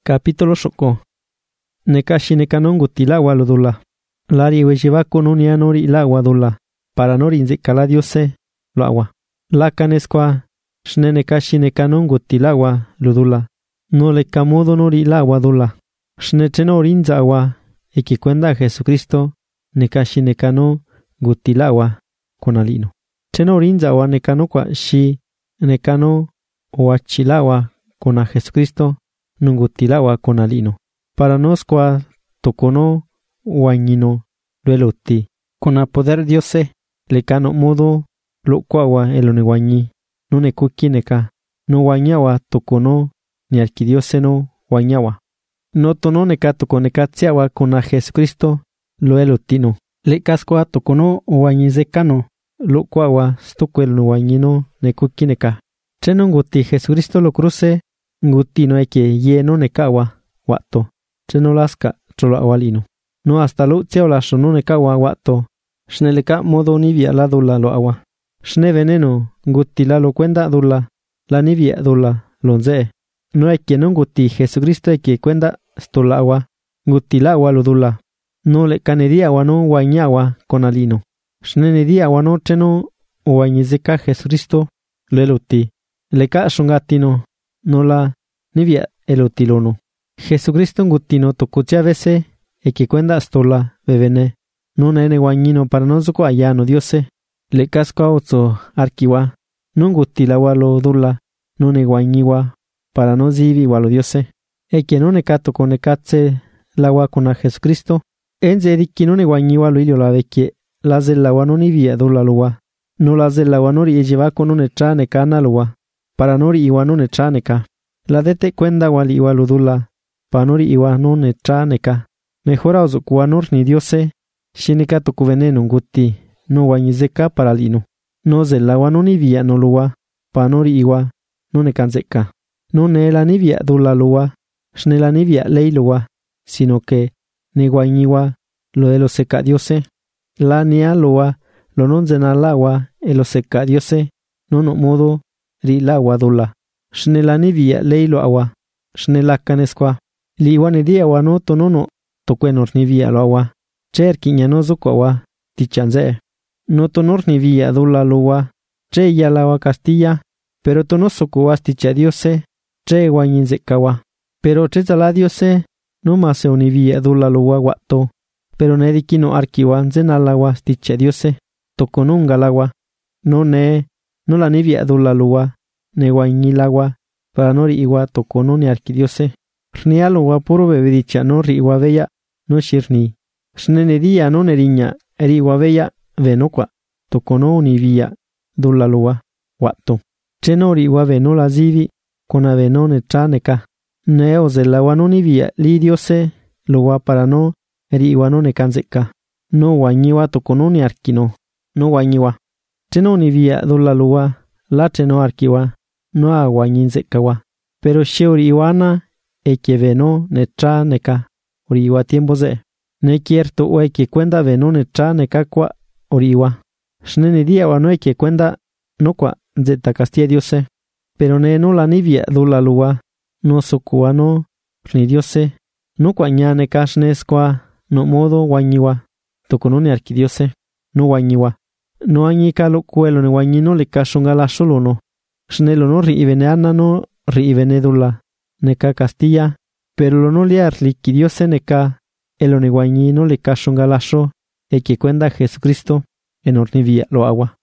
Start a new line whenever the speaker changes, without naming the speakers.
Capítulo xoko. Nekashi nekanongu tilagua lodula. Lari wejibaku nunia nori ilagua dula. Para nori nzekala diose lo agua. Lakanesqua shne nekashi nekanongu tilagua lodula. No le camudo nori ilagua dula. Shne tenori nzagua ekikwenda Jesucristo nekashi nekano gutilagua konalino. Tenori nzagua nekano kwa shi nekano oachilagua kona Jesucristo nungutilagua konalino. Para nosqua tocono wañino lueluti. Kona poder diose lekano modo locuagua eloniwañi. No nekuki neka no wañawa tocono ni arquidiose no wañawa. No tono neka toconekatsiawa kona Jesucristo luelutino. Lekasqua tocono wañizekano locuagua stocuel no wañino nekuki neka. Trenonguti Jesucristo lo cruce ngutino eke yeno nekawa wato. Treno laska trolawalino. No hasta lucia la shono nekawa wato. Shneleka modo nivia la dula lo agua. Shne veneno nguti la lo cuenda dula. La nivia dula lonze. No eke no nguti Jesucristo eke cuenda stola agua. Nguti la agua lo dula. No le canedia agua no wañawa konalino. Shne nedia agua no treno wañizeka Jesucristo leluti. Leka shongatino. No la nivia elutilono. Jesucristo ngutino tocutia vese eke cuenda stola bebene. No nene guañino para nozuko ayano diose. Le casco ozo arquiwa. No ngutila walo dula. No ne guañiwa para no zivi walo diose. Eke no ne kato konekatse lawa kona Jesucristo. Enze diki no ne guañiwa lo ilio la veke. Laze lawa no nivia dula luwa. No laze lawa nori ejeva kono ne tra ne kana luwa. Para nori iwa no ne tra neka. La dete cuenda wali iwa ludula. Panori iwa no ne tra neka. Mejora ozukuanor ni diose. Shineka toku veneno nguti. No wañizeka para lino. No zelawa no nivia no luwa. Panori iwa no ne kanzeka. No ne la nivia dula luwa. Shne la nivia lei luwa. Sino que ne guañiwa lo de los seca diose. La nia luwa lo non zena lawa elo seca diose. No no modo ri lawa dula. Shne la nivia lei lo agua. Shne la canesqua. Li wane dia wa no tonono toquenor nivia lo agua. Cher kiñano zuko agua. Tichanze. No tonor nivia dula luwa. Che ya lawa Castilla. Pero tonosoku asticha diose. Che guañinzekawa. Pero che la diose. No más nivia dula luwa guato. Pero nedikino arkiwa zenalawa asticha diose. Tokonunga lagua. No ne. No la nivia dula luwa. Ne guañilagua. Para nori iwa tokono ni arquidiose. Rnialowa puro bebedicha no ri iwa bella. No shirni. Shnenedia no neriña. Eri iwa bella. Venokwa. Tokono ni via. Dula luwa. Wato. Chenori iwa veno la zivi. Kona veno ne traneka. Neo zelawa no ni via. Li diose. Luwa para no. Eri iwa no ne kanzeka. No guañiwa tokono ni arkino. No guañiwa. Cheno ni via dula luwa. La cheno arkiwa. No aguañinzekawa. Pero she ori iwana eke veno netra neka ori iwa tiempo ze. Ne kierto o eke cuenda veno netra neka kwa ori iwa. Shne ne dia wa no eke cuenda no kwa zeta castia diose. Pero ne no la nivia dula luwa. No sokua no ni diose. No kwa nya neka shne skwa no modo guañiwa. Tokono ni arquidiose. No guañiwa. No añika lo kuelo ne guañino le kashonga la solo no. Shnelo no ri iveneana no ri ivenedula. Neka Castilla. Pero lo no liar liquidiose neka. El oneguañino le kashonga la sho. Eke cuenda Jesucristo. En ornivia lo agua.